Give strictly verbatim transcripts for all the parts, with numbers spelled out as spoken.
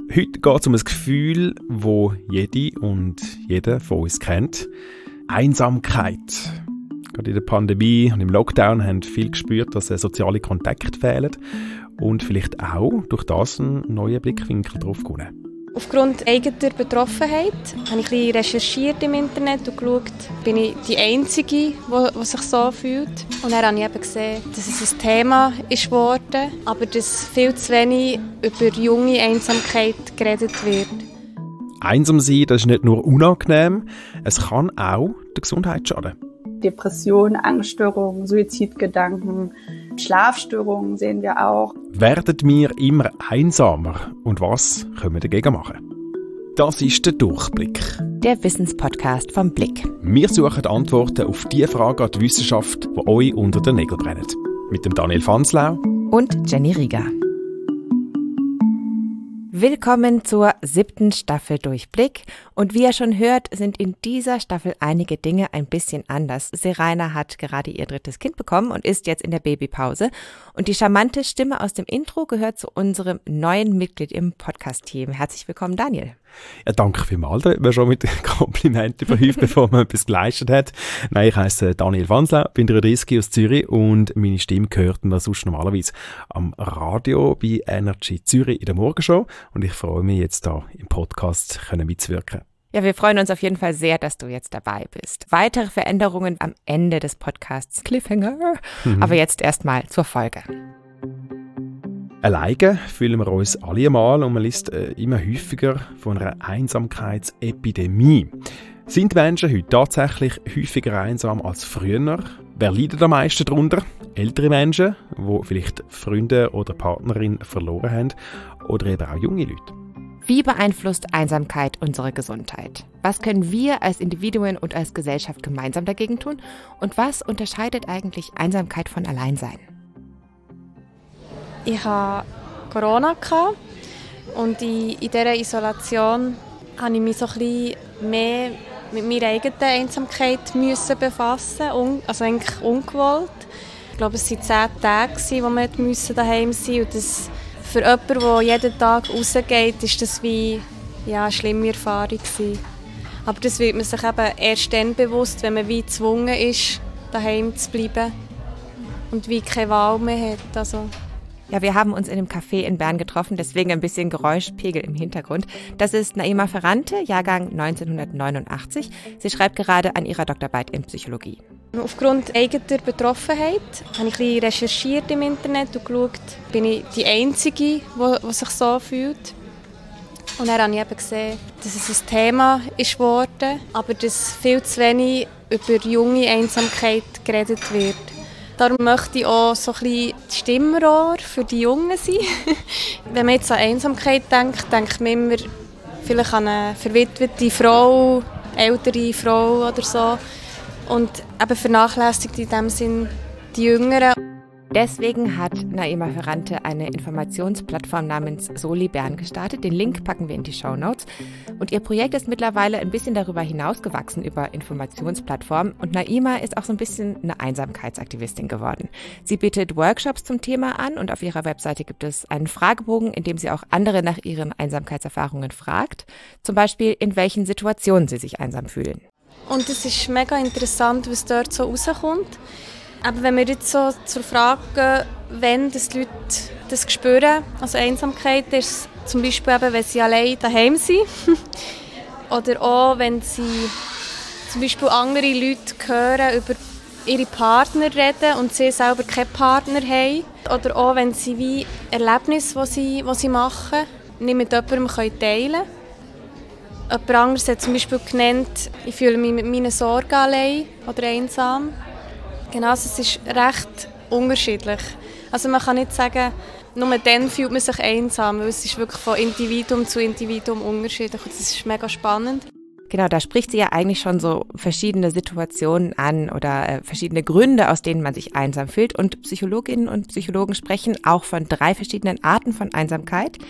Heute geht es um ein Gefühl, das jede und jeder von uns kennt. Einsamkeit. Gerade in der Pandemie und im Lockdown haben viele gespürt, dass soziale Kontakte fehlen und vielleicht auch durch das einen neuen Blickwinkel drauf gewonnen. Aufgrund eigener Betroffenheit habe ich ein bisschen recherchiert im Internet und geschaut, bin ich die Einzige, die sich so fühlt. Und dann habe ich eben gesehen, dass es ein Thema ist geworden, aber dass viel zu wenig über junge Einsamkeit geredet wird. Einsam sein, das ist nicht nur unangenehm, es kann auch der Gesundheit schaden. Depressionen, Angststörungen, Suizidgedanken, Schlafstörungen sehen wir auch. Werden wir immer einsamer und was können wir dagegen machen? Das ist der Durchblick. Der Wissenspodcast vom Blick. Wir suchen Antworten auf die Fragen an die Wissenschaft, die euch unter den Nägeln brennen. Mit dem Daniel Fanslau und Jenny Rieger. Willkommen zur siebten Staffel Durchblick. Und wie ihr schon hört, sind in dieser Staffel einige Dinge ein bisschen anders. Seraina hat gerade ihr drittes Kind bekommen und ist jetzt in der Babypause. Und die charmante Stimme aus dem Intro gehört zu unserem neuen Mitglied im Podcast-Team. Herzlich willkommen, Daniel. Ja, danke vielmals. Da hat man schon mit Komplimenten überhäuft, bevor man etwas geleistet hat. Nein, ich heisse Daniel Fanslau, bin dreiunddreißig aus Zürich und meine Stimme gehört man sonst normalerweise am Radio bei Energy Zürich in der Morgenshow. Und ich freue mich jetzt da im Podcast können mitzuwirken. Ja, wir freuen uns auf jeden Fall sehr, dass du jetzt dabei bist. Weitere Veränderungen am Ende des Podcasts Cliffhanger, mhm. aber jetzt erstmal zur Folge. Alleine fühlen wir uns alle einmal und man liest äh, immer häufiger von einer Einsamkeitsepidemie. Sind Menschen heute tatsächlich häufiger einsam als früher? Wer leidet am meisten darunter? Ältere Menschen, die vielleicht Freunde oder Partnerin verloren haben, oder eben auch junge Leute? Wie beeinflusst Einsamkeit unsere Gesundheit? Was können wir als Individuen und als Gesellschaft gemeinsam dagegen tun? Und was unterscheidet eigentlich Einsamkeit von Alleinsein? Ich hatte Corona und in, in dieser Isolation musste ich mich so ein bisschen mehr mit meiner eigenen Einsamkeit müssen befassen, also eigentlich ungewollt. Ich glaube, es waren zehn Tage, wo wir daheim sein mussten. Und das, für jemanden, der jeden Tag rausgeht, ist das wie ja, eine schlimme Erfahrung gewesen. Aber das wird man sich eben erst dann bewusst, wenn man wie gezwungen ist, daheim zu bleiben und wie keine Wahl mehr hat. Also Ja, wir haben uns in einem Café in Bern getroffen, deswegen ein bisschen Geräuschpegel im Hintergrund. Das ist Naima Ferrante, Jahrgang neunzehnhundertneunundachtzig. Sie schreibt gerade an ihrer Doktorarbeit in Psychologie. Aufgrund eigener Betroffenheit habe ich ein bisschen recherchiert im Internet und geschaut, bin ich die Einzige, die sich so fühlt. Und dann habe ich eben gesehen, dass es ein Thema ist geworden, aber dass viel zu wenig über junge Einsamkeit geredet wird. Darum möchte ich auch so ein bisschen die Stimmrohr für die Jungen sein. Wenn man jetzt an Einsamkeit denkt, denkt man immer vielleicht an eine verwitwete Frau, ältere Frau oder so. Und eben vernachlässigt in dem Sinn die Jüngeren. Deswegen hat Naima Ferrante eine Informationsplattform namens Soli Bern gestartet. Den Link packen wir in die Shownotes. Und ihr Projekt ist mittlerweile ein bisschen darüber hinausgewachsen über Informationsplattformen. Und Naima ist auch so ein bisschen eine Einsamkeitsaktivistin geworden. Sie bietet Workshops zum Thema an und auf ihrer Webseite gibt es einen Fragebogen, in dem sie auch andere nach ihren Einsamkeitserfahrungen fragt. Zum Beispiel, in welchen Situationen sie sich einsam fühlen. Und es ist mega interessant, was dort so rauskommt. Aber wenn wir jetzt so zur Frage gehen, wenn die Leute das spüren, also Einsamkeit, ist es zum Beispiel eben, wenn sie allein daheim sind. Oder auch, wenn sie zum Beispiel andere Leute hören, über ihre Partner reden und sie selber keinen Partner haben. Oder auch, wenn sie wie Erlebnisse, die sie, die sie machen, nicht mit jemandem teilen können. Jemand anderes hat zum Beispiel genannt, ich fühle mich mit meinen Sorgen allein oder einsam. Genau, es ist recht unterschiedlich. Also man kann nicht sagen, nur dann fühlt man sich einsam, weil es ist wirklich von Individuum zu Individuum unterschiedlich. Und das ist mega spannend. Genau, da spricht sie ja eigentlich schon so verschiedene Situationen an oder äh, verschiedene Gründe, aus denen man sich einsam fühlt. Und Psychologinnen und Psychologen sprechen auch von drei verschiedenen Arten von Einsamkeit.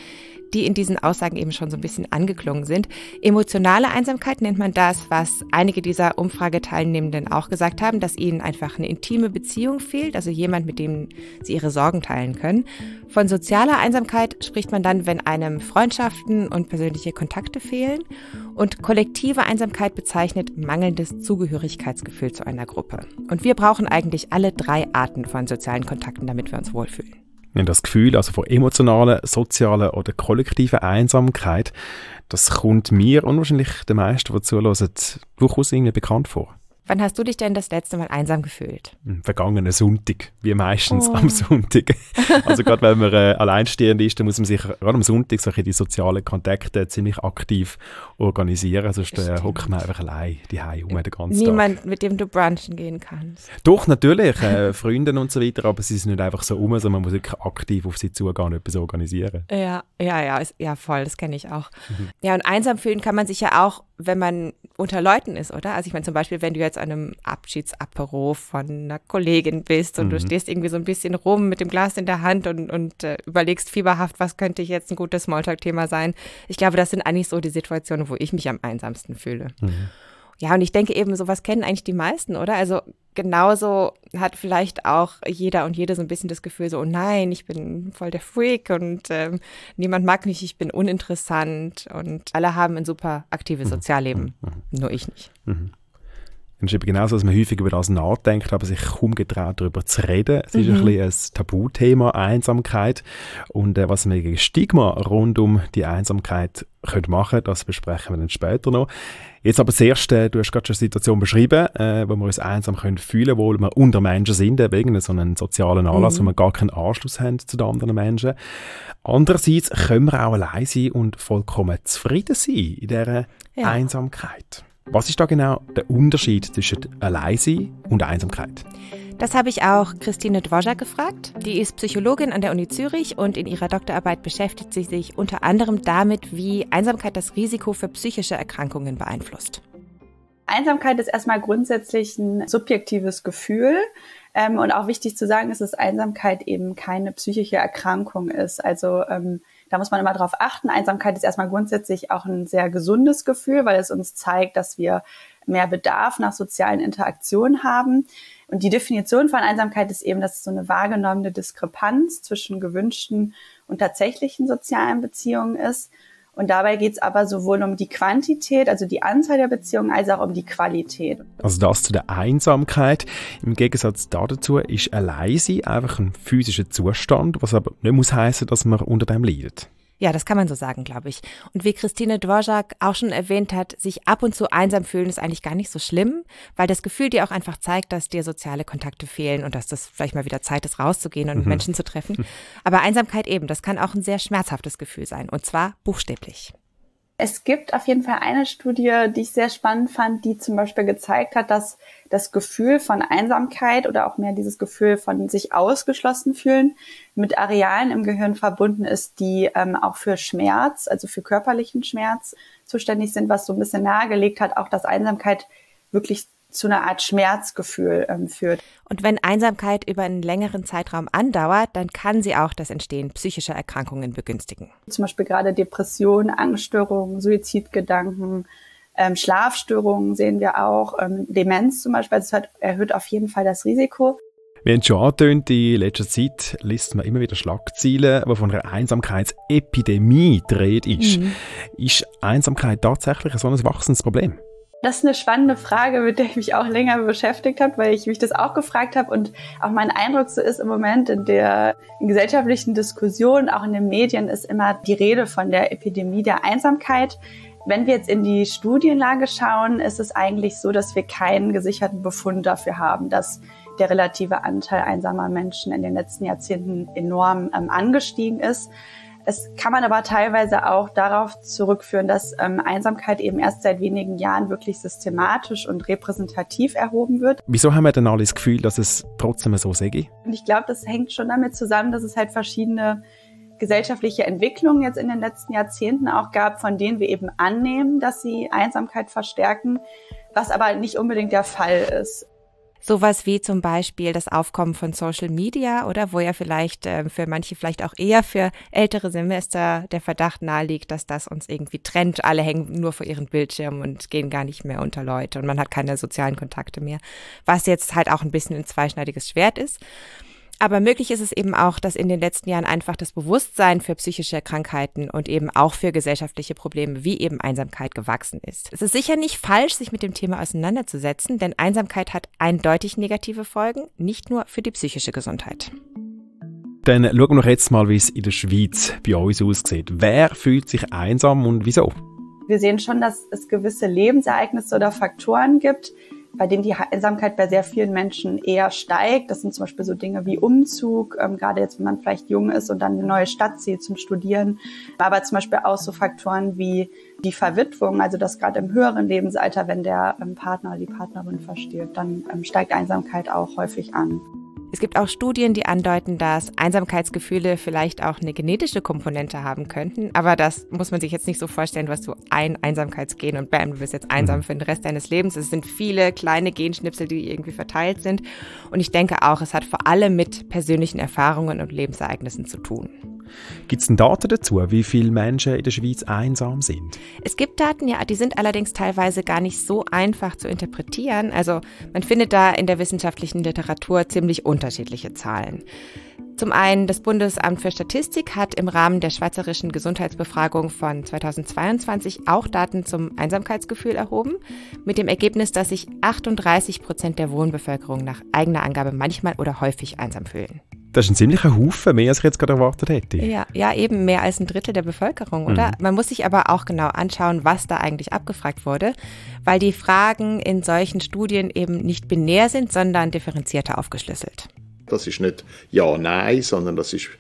die in diesen Aussagen eben schon so ein bisschen angeklungen sind. Emotionale Einsamkeit nennt man das, was einige dieser Umfrageteilnehmenden auch gesagt haben, dass ihnen einfach eine intime Beziehung fehlt, also jemand, mit dem sie ihre Sorgen teilen können. Von sozialer Einsamkeit spricht man dann, wenn einem Freundschaften und persönliche Kontakte fehlen. Und kollektive Einsamkeit bezeichnet mangelndes Zugehörigkeitsgefühl zu einer Gruppe. Und wir brauchen eigentlich alle drei Arten von sozialen Kontakten, damit wir uns wohlfühlen. Das Gefühl also von emotionaler, sozialer oder kollektiver Einsamkeit, das kommt mir und wahrscheinlich den meisten, die zuhören, durchaus irgendwie bekannt vor. Wann hast du dich denn das letzte Mal einsam gefühlt? Vergangenen Sonntag, wie meistens oh. am Sonntag. Also gerade wenn man äh, alleinstehend ist, dann muss man sich gerade am Sonntag solche die sozialen Kontakte ziemlich aktiv organisieren. Sonst äh, hockt man einfach allein die Hause um den ganzen Niemand, Tag. mit dem du brunchen gehen kannst. Doch, natürlich, äh, Freunde und so weiter, aber sie sind nicht einfach so um, sondern man muss wirklich aktiv auf sie zugehen und etwas organisieren. Ja, ja, ja, ist, ja voll, das kenne ich auch. Mhm. Ja, und einsam fühlen kann man sich ja auch, wenn man unter Leuten ist, oder? Also ich meine zum Beispiel, wenn du jetzt an einem Abschiedsapero von einer Kollegin bist und mhm. du stehst irgendwie so ein bisschen rum mit dem Glas in der Hand und, und äh, überlegst fieberhaft, was könnte jetzt ein gutes Smalltalk-Thema sein. Ich glaube, das sind eigentlich so die Situationen, wo ich mich am einsamsten fühle. Mhm. Ja, und ich denke eben, sowas kennen eigentlich die meisten, oder? Also genauso hat vielleicht auch jeder und jede so ein bisschen das Gefühl so, oh nein, ich bin voll der Freak und ähm, niemand mag mich, ich bin uninteressant und alle haben ein super aktives Sozialleben, mhm. nur ich nicht. Mhm. Es ist eben genauso, dass man häufig über das nachdenkt, aber sich kaum getraut, darüber zu reden. Es ist mhm. ein bisschen ein Tabuthema, Einsamkeit. Und äh, was wir gegen Stigma rund um die Einsamkeit können machen, das besprechen wir dann später noch. Jetzt aber zuerst, äh, du hast gerade schon eine Situation beschrieben, äh, wo wir uns einsam können fühlen, obwohl wir unter Menschen sind, wegen so einem sozialen Anlass, mhm. wo wir gar keinen Anschluss haben zu den anderen Menschen. Andererseits können wir auch allein sein und vollkommen zufrieden sein in dieser ja. Einsamkeit. Was ist da genau der Unterschied zwischen Alleinsein und Einsamkeit? Das habe ich auch Christine Dvorak gefragt. Die ist Psychologin an der Uni Zürich und in ihrer Doktorarbeit beschäftigt sie sich unter anderem damit, wie Einsamkeit das Risiko für psychische Erkrankungen beeinflusst. Einsamkeit ist erstmal grundsätzlich ein subjektives Gefühl. Ähm, und auch wichtig zu sagen ist, dass Einsamkeit eben keine psychische Erkrankung ist. Also ähm, da muss man immer drauf achten. Einsamkeit ist erstmal grundsätzlich auch ein sehr gesundes Gefühl, weil es uns zeigt, dass wir mehr Bedarf nach sozialen Interaktionen haben. Und die Definition von Einsamkeit ist eben, dass es so eine wahrgenommene Diskrepanz zwischen gewünschten und tatsächlichen sozialen Beziehungen ist. Und dabei geht es aber sowohl um die Quantität, also die Anzahl der Beziehungen, als auch um die Qualität. Also das zu der Einsamkeit. Im Gegensatz dazu ist Alleinsein einfach ein physischer Zustand, was aber nicht muss heissen, dass man unter dem leidet. Ja, das kann man so sagen, glaube ich. Und wie Christine Dvorak auch schon erwähnt hat, sich ab und zu einsam fühlen ist eigentlich gar nicht so schlimm, weil das Gefühl dir auch einfach zeigt, dass dir soziale Kontakte fehlen und dass das vielleicht mal wieder Zeit ist, rauszugehen und mhm. Menschen zu treffen. Aber Einsamkeit eben, das kann auch ein sehr schmerzhaftes Gefühl sein, und zwar buchstäblich. Es gibt auf jeden Fall eine Studie, die ich sehr spannend fand, die zum Beispiel gezeigt hat, dass das Gefühl von Einsamkeit oder auch mehr dieses Gefühl von sich ausgeschlossen fühlen mit Arealen im Gehirn verbunden ist, die ähm, auch für Schmerz, also für körperlichen Schmerz zuständig sind, was so ein bisschen nahegelegt hat, auch dass Einsamkeit wirklich zu einer Art Schmerzgefühl ähm, führt. Und wenn Einsamkeit über einen längeren Zeitraum andauert, dann kann sie auch das Entstehen psychischer Erkrankungen begünstigen. Zum Beispiel gerade Depressionen, Angststörungen, Suizidgedanken, ähm, Schlafstörungen sehen wir auch, ähm, Demenz zum Beispiel, also es erhöht auf jeden Fall das Risiko. Wie es schon angetönt, in letzter Zeit liest man immer wieder Schlagzeilen, die von einer Einsamkeitsepidemie dreht ist. Mhm. Ist Einsamkeit tatsächlich so ein wachsendes Problem? Das ist eine spannende Frage, mit der ich mich auch länger beschäftigt habe, weil ich mich das auch gefragt habe und auch mein Eindruck so ist im Moment in der in gesellschaftlichen Diskussion, auch in den Medien, ist immer die Rede von der Epidemie der Einsamkeit. Wenn wir jetzt in die Studienlage schauen, ist es eigentlich so, dass wir keinen gesicherten Befund dafür haben, dass der relative Anteil einsamer Menschen in den letzten Jahrzehnten enorm ähm, angestiegen ist. Es kann man aber teilweise auch darauf zurückführen, dass ähm, Einsamkeit eben erst seit wenigen Jahren wirklich systematisch und repräsentativ erhoben wird. Wieso haben wir denn alle das Gefühl, dass es trotzdem so sei? Und ich glaube, das hängt schon damit zusammen, dass es halt verschiedene gesellschaftliche Entwicklungen jetzt in den letzten Jahrzehnten auch gab, von denen wir eben annehmen, dass sie Einsamkeit verstärken, was aber nicht unbedingt der Fall ist. Sowas wie zum Beispiel das Aufkommen von Social Media, oder wo ja vielleicht äh, für manche vielleicht auch eher für ältere Semester der Verdacht naheliegt, dass das uns irgendwie trennt. Alle hängen nur vor ihren Bildschirmen und gehen gar nicht mehr unter Leute und man hat keine sozialen Kontakte mehr, was jetzt halt auch ein bisschen ein zweischneidiges Schwert ist. Aber möglich ist es eben auch, dass in den letzten Jahren einfach das Bewusstsein für psychische Krankheiten und eben auch für gesellschaftliche Probleme wie eben Einsamkeit gewachsen ist. Es ist sicher nicht falsch, sich mit dem Thema auseinanderzusetzen, denn Einsamkeit hat eindeutig negative Folgen, nicht nur für die psychische Gesundheit. Dann schauen wir noch jetzt mal, wie es in der Schweiz bei uns aussieht. Wer fühlt sich einsam und wieso? Wir sehen schon, dass es gewisse Lebensereignisse oder Faktoren gibt, bei denen die Einsamkeit bei sehr vielen Menschen eher steigt. Das sind zum Beispiel so Dinge wie Umzug, ähm, gerade jetzt, wenn man vielleicht jung ist und dann eine neue Stadt zieht zum Studieren. Aber zum Beispiel auch so Faktoren wie die Verwitwung, also dass gerade im höheren Lebensalter, wenn der ähm, Partner oder die Partnerin verstirbt, dann ähm, steigt Einsamkeit auch häufig an. Es gibt auch Studien, die andeuten, dass Einsamkeitsgefühle vielleicht auch eine genetische Komponente haben könnten. Aber das muss man sich jetzt nicht so vorstellen, du hast so ein Einsamkeitsgen und bam, du bist jetzt einsam für den Rest deines Lebens. Es sind viele kleine Genschnipsel, die irgendwie verteilt sind. Und ich denke auch, es hat vor allem mit persönlichen Erfahrungen und Lebensereignissen zu tun. Gibt es denn Daten dazu, wie viele Menschen in der Schweiz einsam sind? Es gibt Daten, ja, die sind allerdings teilweise gar nicht so einfach zu interpretieren. Also man findet da in der wissenschaftlichen Literatur ziemlich unterschiedliche Zahlen. Zum einen, das Bundesamt für Statistik hat im Rahmen der schweizerischen Gesundheitsbefragung von zweitausendzweiundzwanzig auch Daten zum Einsamkeitsgefühl erhoben, mit dem Ergebnis, dass sich achtunddreißig Prozent der Wohnbevölkerung nach eigener Angabe manchmal oder häufig einsam fühlen. Das ist ein ziemlicher Haufen, mehr als ich jetzt gerade erwartet hätte. Ja, ja, eben mehr als ein Drittel der Bevölkerung, oder? Mhm. Man muss sich aber auch genau anschauen, was da eigentlich abgefragt wurde, weil die Fragen in solchen Studien eben nicht binär sind, sondern differenzierter aufgeschlüsselt. Das ist nicht Ja, Nein, sondern das ist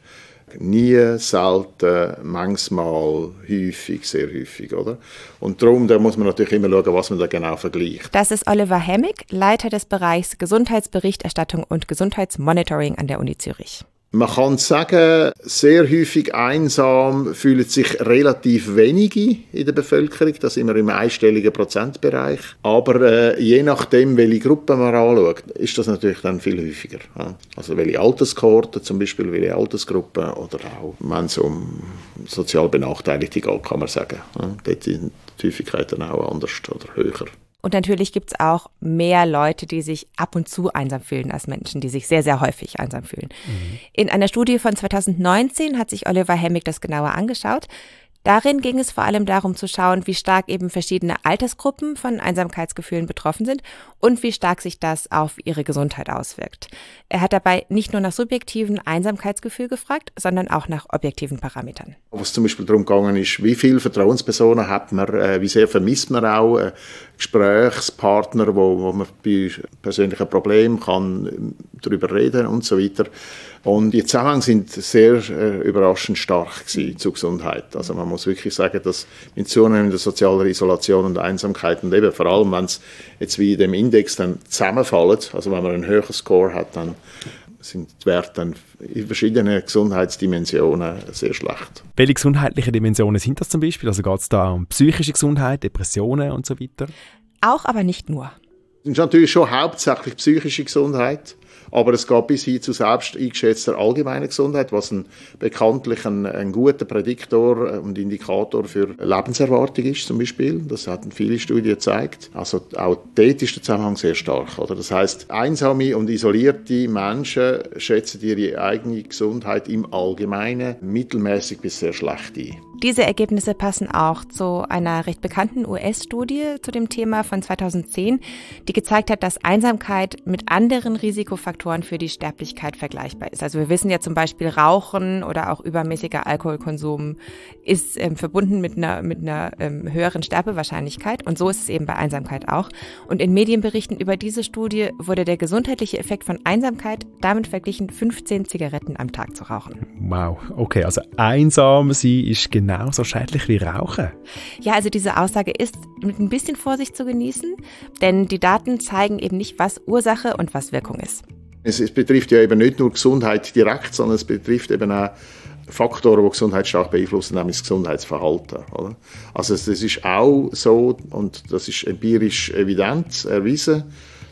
nie, selten, manchmal, häufig, sehr häufig, oder? Und darum da muss man natürlich immer schauen, was man da genau vergleicht. Das ist Oliver Hemmig, Leiter des Bereichs Gesundheitsberichterstattung und Gesundheitsmonitoring an der Uni Zürich. Man kann sagen, sehr häufig einsam fühlen sich relativ wenige in der Bevölkerung, das sind wir im einstelligen Prozentbereich. Aber äh, je nachdem, welche Gruppe man anschaut, ist das natürlich dann viel häufiger. Ja? Also welche Alterskohorte zum Beispiel, welche Altersgruppen oder auch, wenn es um sozial Benachteiligte geht, kann man sagen. Ja? Dort sind die Häufigkeiten auch anders oder höher. Und natürlich gibt es auch mehr Leute, die sich ab und zu einsam fühlen als Menschen, die sich sehr, sehr häufig einsam fühlen. Mhm. In einer Studie von zweitausendneunzehn hat sich Oliver Hemmig das genauer angeschaut. Darin ging es vor allem darum zu schauen, wie stark eben verschiedene Altersgruppen von Einsamkeitsgefühlen betroffen sind und wie stark sich das auf ihre Gesundheit auswirkt. Er hat dabei nicht nur nach subjektiven Einsamkeitsgefühl gefragt, sondern auch nach objektiven Parametern. Was zum Beispiel darum gegangen ist, wie viele Vertrauenspersonen hat man, äh, wie sehr vermisst man auch äh, Gesprächspartner, wo, wo man bei persönlichen Problemen kann darüber reden und so weiter. Und die Zusammenhänge sind sehr äh, überraschend stark gewesen zur Gesundheit. Also man muss wirklich sagen, dass mit zunehmender sozialer Isolation und Einsamkeit und eben vor allem, wenn es jetzt wie in dem Index dann zusammenfällt, also wenn man einen höheren Score hat, dann sind die Werte dann in verschiedenen Gesundheitsdimensionen sehr schlecht. Welche gesundheitlichen Dimensionen sind das zum Beispiel? Also geht es da um psychische Gesundheit, Depressionen und so weiter? Auch, aber nicht nur. Es ist natürlich schon hauptsächlich psychische Gesundheit, aber es geht bis hin zu selbst eingeschätzter allgemeiner Gesundheit, was ein, bekanntlich ein, ein guter Prädiktor und Indikator für Lebenserwartung ist zum Beispiel. Das hatten viele Studien gezeigt. Also auch dort ist der Zusammenhang sehr stark. Oder? Das heisst, einsame und isolierte Menschen schätzen ihre eigene Gesundheit im Allgemeinen mittelmäßig bis sehr schlecht ein. Diese Ergebnisse passen auch zu einer recht bekannten U S-Studie zu dem Thema von zweitausendzehn, die gezeigt hat, dass Einsamkeit mit anderen Risikofaktoren für die Sterblichkeit vergleichbar ist. Also wir wissen ja zum Beispiel, Rauchen oder auch übermäßiger Alkoholkonsum ist ähm, verbunden mit einer, mit einer ähm, höheren Sterbewahrscheinlichkeit und so ist es eben bei Einsamkeit auch. Und in Medienberichten über diese Studie wurde der gesundheitliche Effekt von Einsamkeit damit verglichen, fünfzehn Zigaretten am Tag zu rauchen. Wow, okay, also einsam sein ist genau genauso schädlich wie Rauchen? Ja, also diese Aussage ist mit ein bisschen Vorsicht zu genießen, denn die Daten zeigen eben nicht, was Ursache und was Wirkung ist. Es, es betrifft ja eben nicht nur Gesundheit direkt, sondern es betrifft eben auch Faktoren, die Gesundheit stark beeinflussen, nämlich das Gesundheitsverhalten. Oder? Also das ist auch so, und das ist empirisch evident erwiesen,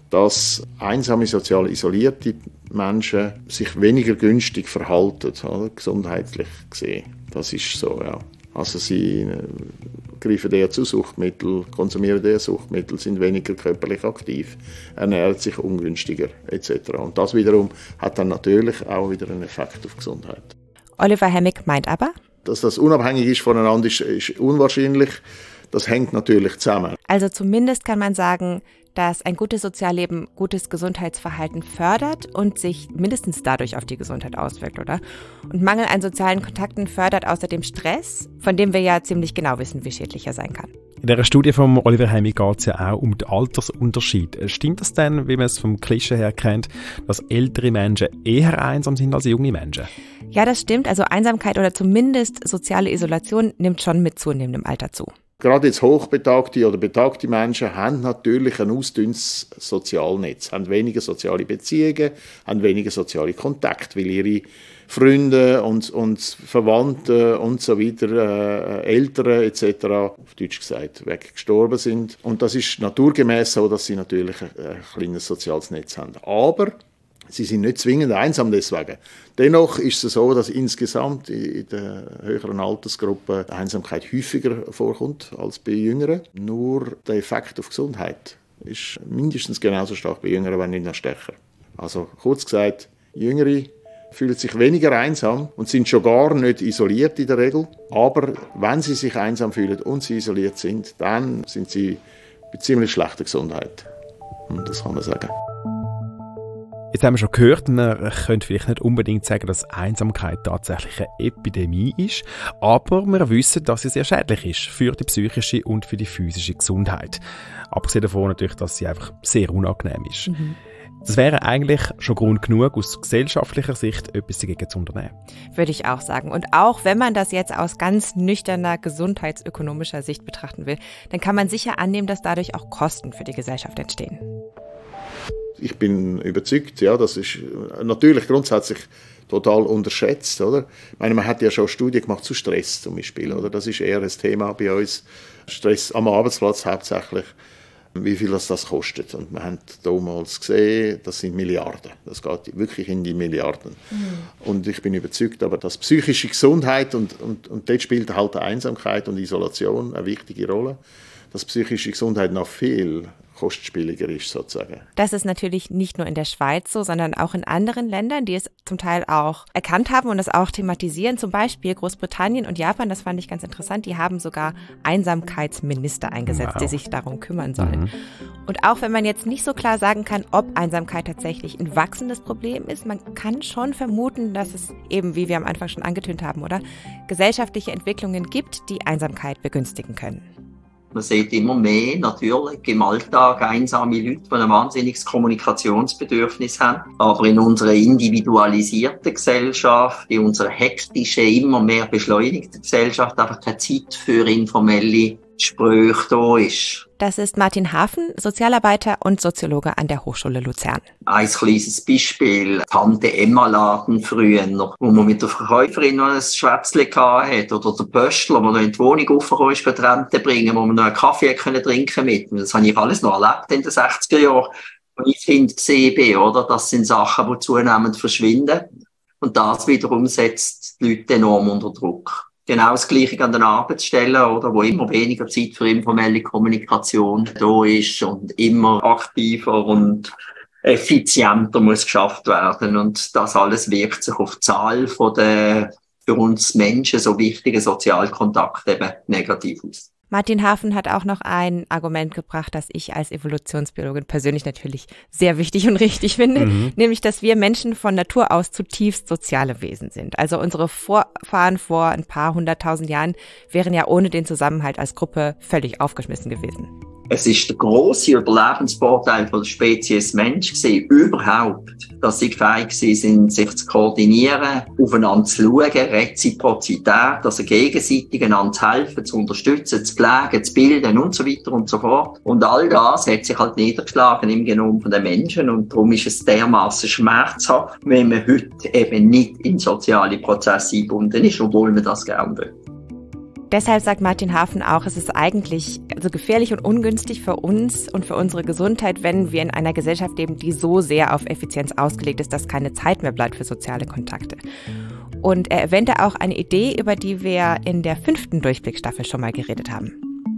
dass einsame, sozial isolierte Menschen sich weniger günstig verhalten, oder? Gesundheitlich gesehen. Das ist so, ja. Also sie äh, greifen eher zu Suchtmitteln, konsumieren eher Suchtmittel, sind weniger körperlich aktiv, ernähren sich ungünstiger et cetera. Und das wiederum hat dann natürlich auch wieder einen Effekt auf die Gesundheit. Oliver Hemmig meint aber, dass das unabhängig ist voneinander, ist, ist unwahrscheinlich. Das hängt natürlich zusammen. Also zumindest kann man sagen, dass ein gutes Sozialleben gutes Gesundheitsverhalten fördert und sich mindestens dadurch auf die Gesundheit auswirkt, oder? Und Mangel an sozialen Kontakten fördert außerdem Stress, von dem wir ja ziemlich genau wissen, wie schädlich er sein kann. In dieser Studie von Oliver Hemmig geht es ja auch um den Altersunterschied. Stimmt das denn, wie man es vom Klischee her kennt, dass ältere Menschen eher einsam sind als junge Menschen? Ja, das stimmt. Also Einsamkeit oder zumindest soziale Isolation nimmt schon mit zunehmendem Alter zu. Gerade jetzt hochbetagte oder betagte Menschen haben natürlich ein ausdünntes Sozialnetz, haben weniger soziale Beziehungen, haben weniger soziale Kontakte, weil ihre Freunde und, und Verwandte und so weiter, äh, Eltern et cetera, auf Deutsch gesagt, weggestorben sind. Und das ist naturgemäß so, dass sie natürlich ein, ein kleines soziales Netz haben. Aber sie sind nicht zwingend einsam deswegen. Dennoch ist es so, dass insgesamt in der höheren Altersgruppe die Einsamkeit häufiger vorkommt als bei Jüngeren. Nur der Effekt auf die Gesundheit ist mindestens genauso stark bei Jüngeren, wenn nicht noch stärker. Also kurz gesagt, Jüngere fühlen sich weniger einsam und sind schon gar nicht isoliert in der Regel. Aber wenn sie sich einsam fühlen und sie isoliert sind, dann sind sie bei ziemlich schlechter Gesundheit. Und das kann man sagen. Jetzt haben wir schon gehört, man könnte vielleicht nicht unbedingt sagen, dass Einsamkeit tatsächlich eine Epidemie ist, aber wir wissen, dass sie sehr schädlich ist für die psychische und für die physische Gesundheit. Abgesehen davon natürlich, dass sie einfach sehr unangenehm ist. Mhm. Das wäre eigentlich schon Grund genug, aus gesellschaftlicher Sicht etwas dagegen zu unternehmen. Würde ich auch sagen. Und auch wenn man das jetzt aus ganz nüchterner gesundheitsökonomischer Sicht betrachten will, dann kann man sicher annehmen, dass dadurch auch Kosten für die Gesellschaft entstehen. Ich bin überzeugt, ja, das ist natürlich grundsätzlich total unterschätzt, oder? Ich meine, man hat ja schon Studien gemacht zu Stress zum Beispiel, oder? Das ist eher ein Thema bei uns. Stress am Arbeitsplatz hauptsächlich, wie viel das, das kostet. Und wir haben damals gesehen, das sind Milliarden. Das geht wirklich in die Milliarden. Mhm. Und ich bin überzeugt, aber dass psychische Gesundheit und, und, und dort spielt halt Einsamkeit und Isolation eine wichtige Rolle, dass psychische Gesundheit noch viel kostspieliger ist sozusagen. Das ist natürlich nicht nur in der Schweiz so, sondern auch in anderen Ländern, die es zum Teil auch erkannt haben und es auch thematisieren. Zum Beispiel Großbritannien und Japan, das fand ich ganz interessant, die haben sogar Einsamkeitsminister eingesetzt, wow. die sich darum kümmern sollen. Mhm. Und auch wenn man jetzt nicht so klar sagen kann, ob Einsamkeit tatsächlich ein wachsendes Problem ist, man kann schon vermuten, dass es eben, wie wir am Anfang schon angetönt haben, oder gesellschaftliche Entwicklungen gibt, die Einsamkeit begünstigen können. Man sieht immer mehr natürlich im Alltag einsame Leute, die ein wahnsinniges Kommunikationsbedürfnis haben. Aber in unserer individualisierten Gesellschaft, in unserer hektischen, immer mehr beschleunigten Gesellschaft einfach keine Zeit für informelle Gespräche da ist. Das ist Martin Hafen, Sozialarbeiter und Soziologe an der Hochschule Luzern. Ein kleines Beispiel, Tante Emma-Laden früher, wo man mit der Verkäuferin noch ein Schwätzchen hatte, oder der Pöstler, der noch in die Wohnung aufgekommen ist, für die Rente bringen, wo man noch einen Kaffee können trinken mit. Das habe ich alles noch erlebt in den sechziger Jahren, als ich Kind gesehen bin, oder? Das sind Sachen, die zunehmend verschwinden. Und das wiederum setzt die Leute enorm unter Druck. Genau das Gleiche an den Arbeitsstellen, oder, wo immer weniger Zeit für informelle Kommunikation da ist und immer aktiver und effizienter muss geschafft werden. Und das alles wirkt sich auf die Zahl von der für uns Menschen so wichtigen Sozialkontakte eben negativ aus. Martin Hafen hat auch noch ein Argument gebracht, das ich als Evolutionsbiologin persönlich natürlich sehr wichtig und richtig finde, mhm. nämlich, dass wir Menschen von Natur aus zutiefst soziale Wesen sind. Also unsere Vorfahren vor ein paar hunderttausend Jahren wären ja ohne den Zusammenhalt als Gruppe völlig aufgeschmissen gewesen. Es ist der grosse Überlebensvorteil von der Spezies Mensch gewesen, überhaupt, dass sie fähig sind, sich zu koordinieren, aufeinander zu schauen, Reziprozität, also gegenseitig einander zu helfen, zu unterstützen, zu pflegen, zu bilden und so weiter und so fort. Und all das hat sich halt niedergeschlagen im Genom der Menschen und darum ist es dermaßen schmerzhaft, wenn man heute eben nicht in soziale Prozesse eingebunden ist, obwohl man das gerne will. Deshalb sagt Martin Hafen auch, es ist eigentlich also gefährlich und ungünstig für uns und für unsere Gesundheit, wenn wir in einer Gesellschaft leben, die so sehr auf Effizienz ausgelegt ist, dass keine Zeit mehr bleibt für soziale Kontakte. Und er erwähnte auch eine Idee, über die wir in der fünften Durchblickstaffel schon mal geredet haben.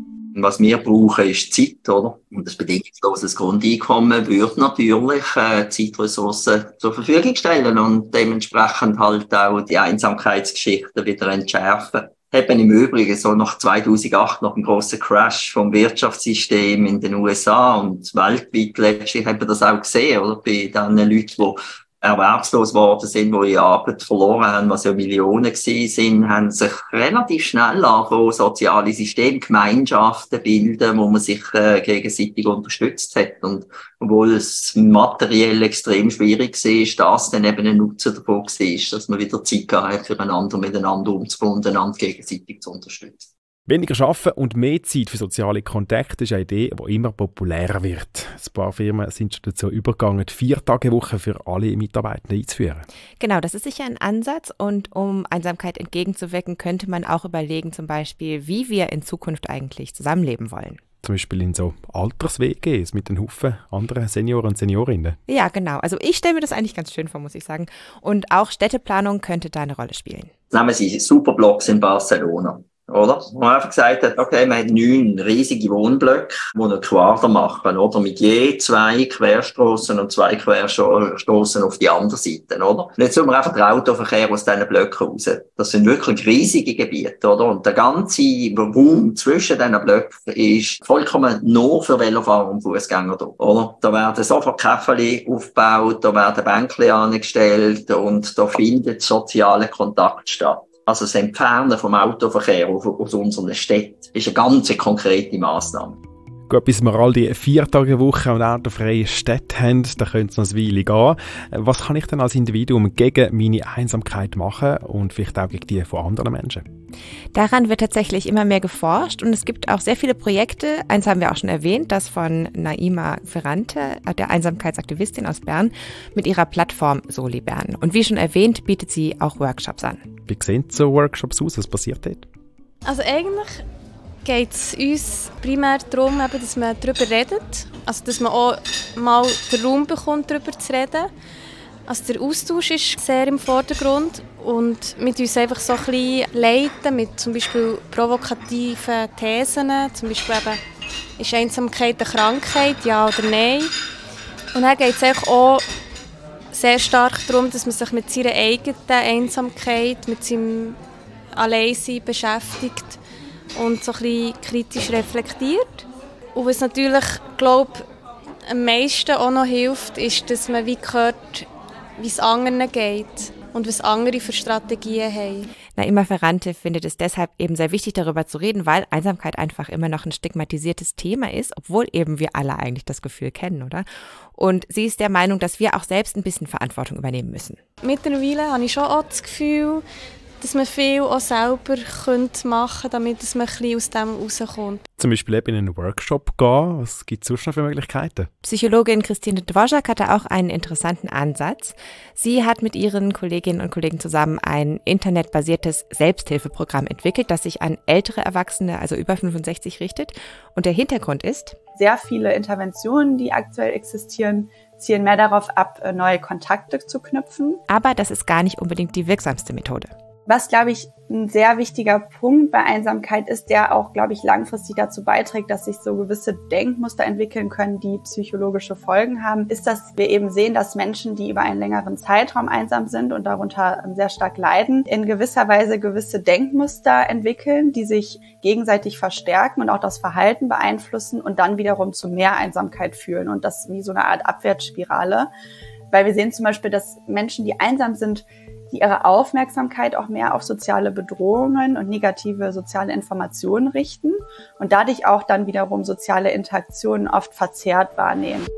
Was wir brauchen, ist Zeit, oder? Und das bedingungsloses Grundeinkommen würde natürlich äh, Zeitressourcen zur Verfügung stellen und dementsprechend halt auch die Einsamkeitsgeschichten wieder entschärfen. Eben im Übrigen so nach zweitausendacht, nach dem grossen Crash vom Wirtschaftssystem in den U S A und weltweit letztlich haben wir das auch gesehen, oder? Bei den Leuten, die erwerbslos geworden sind, die ihre Arbeit verloren haben, was ja Millionen gewesen sind, haben sich relativ schnell angefangen, soziale Systeme, Gemeinschaften bilden, wo man sich äh, gegenseitig unterstützt hat. Und obwohl es materiell extrem schwierig war, ist das dann eben ein Nutzen davon war, dass man wieder Zeit hat, füreinander miteinander umzugehen und einander gegenseitig zu unterstützen. Weniger arbeiten und mehr Zeit für soziale Kontakte ist eine Idee, die immer populärer wird. Ein paar Firmen sind schon dazu übergegangen, die Vier-Tage-Woche für alle Mitarbeitenden einzuführen. Genau, das ist sicher ein Ansatz. Und um Einsamkeit entgegenzuwirken, könnte man auch überlegen, zum Beispiel, wie wir in Zukunft eigentlich zusammenleben wollen. Zum Beispiel in so Alters-W Gs mit einem Haufen anderen Senioren und Seniorinnen. Ja, genau. Also ich stelle mir das eigentlich ganz schön vor, muss ich sagen. Und auch Städteplanung könnte da eine Rolle spielen. Nehmen Sie Superblocks in Barcelona. Oder? Wo man einfach gesagt hat, okay, man hat neun riesige Wohnblöcke, die einen Quader machen, oder? Mit je zwei Querstrassen und zwei Querstrassen auf die andere Seite, oder? Und jetzt tun wir einfach den Autoverkehr aus diesen Blöcken raus. Das sind wirklich riesige Gebiete, oder? Und der ganze Raum zwischen diesen Blöcken ist vollkommen nur für Velofahrer und Fußgänger da, oder? Da werden sofort Käferli aufgebaut, da werden Bänkli angestellt und da findet sozialer Kontakt statt. Also das Entfernen vom Autoverkehr aus unseren Städten ist eine ganz konkrete Massnahme. Gut, bis wir all die Vier-Tage-Woche und autofreie Städte haben, da könnte es noch eine Weile gehen. Was kann ich denn als Individuum gegen meine Einsamkeit machen und vielleicht auch gegen die von anderen Menschen? Daran wird tatsächlich immer mehr geforscht und es gibt auch sehr viele Projekte. Eins haben wir auch schon erwähnt, das von Naima Ferrante, der Einsamkeitsaktivistin aus Bern, mit ihrer Plattform Soli Bern. Und wie schon erwähnt, bietet sie auch Workshops an. Wie sehen so Workshops aus? Was passiert dort? Also eigentlich geht es uns primär darum, eben, dass man darüber redet. Also dass man auch mal den Raum bekommt, darüber zu reden. Also der Austausch ist sehr im Vordergrund und mit uns einfach so ein bisschen leiten, mit zum Beispiel provokativen Thesen, zum Beispiel eben, ist Einsamkeit eine Krankheit, ja oder nein? Und dann geht es auch sehr stark darum, dass man sich mit seiner eigenen Einsamkeit, mit seinem Alleinsein beschäftigt und so ein bisschen kritisch reflektiert. Und was natürlich, glaube ich, am meisten auch noch hilft, ist, dass man wie hört, wie es anderen geht und was andere für Strategien haben. Naima Ferrante findet es deshalb eben sehr wichtig, darüber zu reden, weil Einsamkeit einfach immer noch ein stigmatisiertes Thema ist, obwohl eben wir alle eigentlich das Gefühl kennen, oder? Und sie ist der Meinung, dass wir auch selbst ein bisschen Verantwortung übernehmen müssen. Mittlerweile habe ich schon auch das Gefühl, dass man viel auch selber machen könnte, damit man ein bisschen aus dem rauskommt. Zum Beispiel eben in einen Workshop gehen. Was gibt es sonst noch für Möglichkeiten? Psychologin Christine Dvorak hatte auch einen interessanten Ansatz. Sie hat mit ihren Kolleginnen und Kollegen zusammen ein internetbasiertes Selbsthilfeprogramm entwickelt, das sich an ältere Erwachsene, also über fünfundsechzig, richtet. Und der Hintergrund ist: Sehr viele Interventionen, die aktuell existieren, zielen mehr darauf ab, neue Kontakte zu knüpfen. Aber das ist gar nicht unbedingt die wirksamste Methode. Was, glaube ich, ein sehr wichtiger Punkt bei Einsamkeit ist, der auch, glaube ich, langfristig dazu beiträgt, dass sich so gewisse Denkmuster entwickeln können, die psychologische Folgen haben, ist, dass wir eben sehen, dass Menschen, die über einen längeren Zeitraum einsam sind und darunter sehr stark leiden, in gewisser Weise gewisse Denkmuster entwickeln, die sich gegenseitig verstärken und auch das Verhalten beeinflussen und dann wiederum zu mehr Einsamkeit führen. Und das wie so eine Art Abwärtsspirale. Weil wir sehen zum Beispiel, dass Menschen, die einsam sind, die ihre Aufmerksamkeit auch mehr auf soziale Bedrohungen und negative soziale Informationen richten und dadurch auch dann wiederum soziale Interaktionen oft verzerrt wahrnehmen.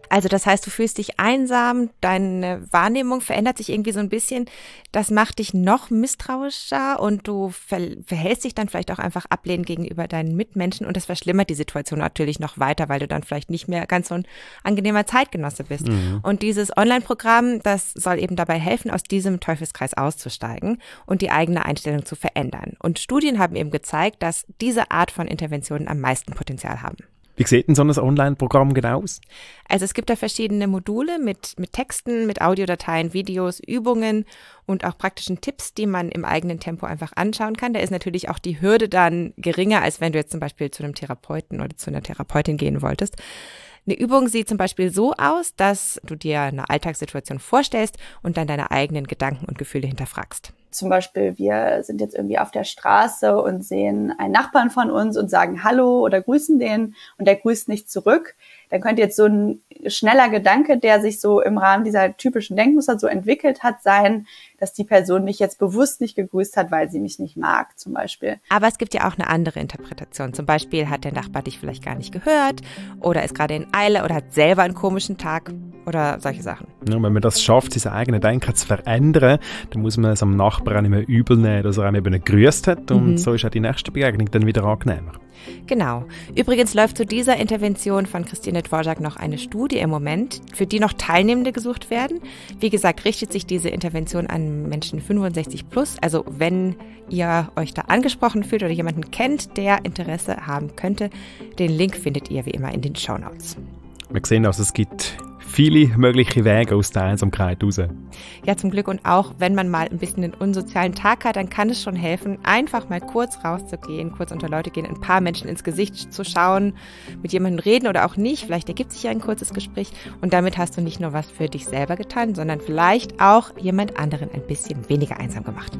Also das heißt, du fühlst dich einsam, deine Wahrnehmung verändert sich irgendwie so ein bisschen. Das macht dich noch misstrauischer und du ver- verhältst dich dann vielleicht auch einfach ablehnend gegenüber deinen Mitmenschen und das verschlimmert die Situation natürlich noch weiter, weil du dann vielleicht nicht mehr ganz so ein angenehmer Zeitgenosse bist. Mhm. Und dieses Online-Programm, das soll eben dabei helfen, aus diesem Teufelskreis auszusteigen und die eigene Einstellung zu verändern. Und Studien haben eben gezeigt, dass diese Art von Interventionen am meisten Potenzial haben. Wie sieht denn so ein Online-Programm genau aus? Also es gibt da verschiedene Module mit, mit Texten, mit Audiodateien, Videos, Übungen und auch praktischen Tipps, die man im eigenen Tempo einfach anschauen kann. Da ist natürlich auch die Hürde dann geringer, als wenn du jetzt zum Beispiel zu einem Therapeuten oder zu einer Therapeutin gehen wolltest. Eine Übung sieht zum Beispiel so aus, dass du dir eine Alltagssituation vorstellst und dann deine eigenen Gedanken und Gefühle hinterfragst. Zum Beispiel, wir sind jetzt irgendwie auf der Straße und sehen einen Nachbarn von uns und sagen Hallo oder grüßen den und der grüßt nicht zurück. Dann könnte jetzt so ein schneller Gedanke, der sich so im Rahmen dieser typischen Denkmuster so entwickelt hat, sein, dass die Person mich jetzt bewusst nicht gegrüßt hat, weil sie mich nicht mag, zum Beispiel. Aber es gibt ja auch eine andere Interpretation. Zum Beispiel hat der Nachbar dich vielleicht gar nicht gehört oder ist gerade in Eile oder hat selber einen komischen Tag oder solche Sachen. Ja, wenn man das schafft, sein eigenes Denken zu verändern, dann muss man es am Nachbarn auch nicht mehr übel nehmen, dass er einem eben nicht gegrüßt hat und mhm. so ist auch die nächste Begegnung dann wieder angenehmer. Genau. Übrigens läuft zu dieser Intervention von Christine Dvorak noch eine Studie im Moment, für die noch Teilnehmende gesucht werden. Wie gesagt, richtet sich diese Intervention an Menschen fünfundsechzig plus. Also wenn ihr euch da angesprochen fühlt oder jemanden kennt, der Interesse haben könnte, den Link findet ihr wie immer in den Shownotes. Wir sehen also, es gibt viele mögliche Wege aus der Einsamkeit raus. Ja, zum Glück. Und auch wenn man mal ein bisschen einen unsozialen Tag hat, dann kann es schon helfen, einfach mal kurz rauszugehen, kurz unter Leute gehen, ein paar Menschen ins Gesicht zu schauen, mit jemandem reden oder auch nicht. Vielleicht ergibt sich ja ein kurzes Gespräch und damit hast du nicht nur was für dich selber getan, sondern vielleicht auch jemand anderen ein bisschen weniger einsam gemacht.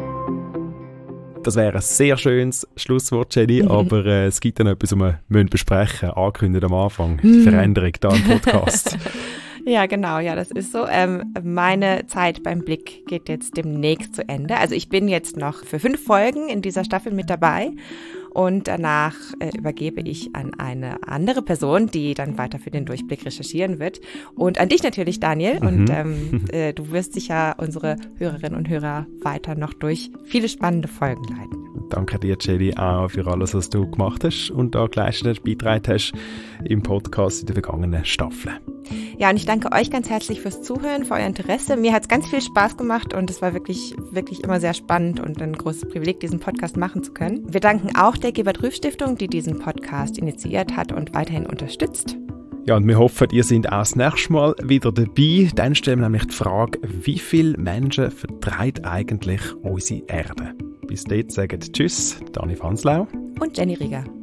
Das wäre ein sehr schönes Schlusswort, Jenny, mhm. aber äh, es gibt dann etwas, was wir besprechen müssen, angekündigt am Anfang, die Veränderung da im Podcast. Ja, genau, ja, das ist so. Ähm, meine Zeit beim Blick geht jetzt demnächst zu Ende. Also ich bin jetzt noch für fünf Folgen in dieser Staffel mit dabei und danach äh, übergebe ich an eine andere Person, die dann weiter für den Durchblick recherchieren wird. Und an dich natürlich, Daniel. Mhm. Und ähm, äh, du wirst sicher unsere Hörerinnen und Hörer weiter noch durch viele spannende Folgen leiten. Danke dir, Jenny, auch für alles, was du gemacht hast und da geleistet beigetragen hast im Podcast in der vergangenen Staffel. Ja, und ich danke euch ganz herzlich fürs Zuhören, für euer Interesse. Mir hat es ganz viel Spaß gemacht und es war wirklich, wirklich immer sehr spannend und ein großes Privileg, diesen Podcast machen zu können. Wir danken auch der Gebert-Rüff-Stiftung, die diesen Podcast initiiert hat und weiterhin unterstützt. Ja, und wir hoffen, ihr seid auch das nächste Mal wieder dabei. Dann stellen wir nämlich die Frage, wie viele Menschen vertreibt eigentlich unsere Erde? Bis dort sagen Tschüss, Dani Fanslau und Jenny Rieger.